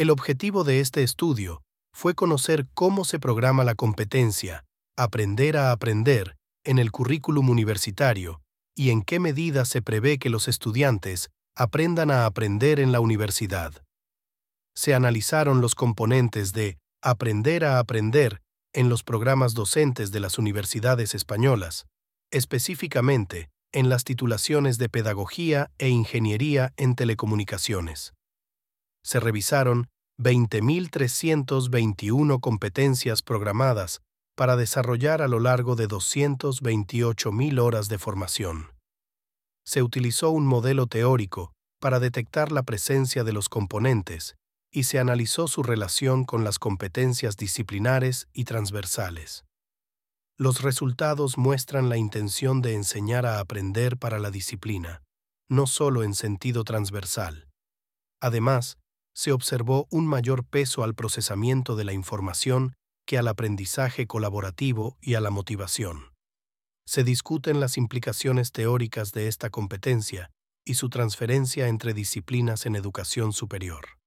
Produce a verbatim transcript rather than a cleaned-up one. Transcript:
El objetivo de este estudio fue conocer cómo se programa la competencia aprender a aprender en el currículum universitario y en qué medida se prevé que los estudiantes aprendan a aprender en la universidad. Se analizaron los componentes de aprender a aprender en los programas docentes de las universidades españolas, específicamente en las titulaciones de Pedagogía e Ingeniería en Telecomunicaciones. Se revisaron veinte mil trescientas veintiuno competencias programadas para desarrollar a lo largo de doscientas veintiocho mil horas de formación. Se utilizó un modelo teórico para detectar la presencia de los componentes y se analizó su relación con las competencias disciplinares y transversales. Los resultados muestran la intención de enseñar a aprender para la disciplina, no solo en sentido transversal. Además, se observó un mayor peso al procesamiento de la información que al aprendizaje colaborativo y a la motivación. Se discuten las implicaciones teóricas de esta competencia y su transferencia entre disciplinas en educación superior.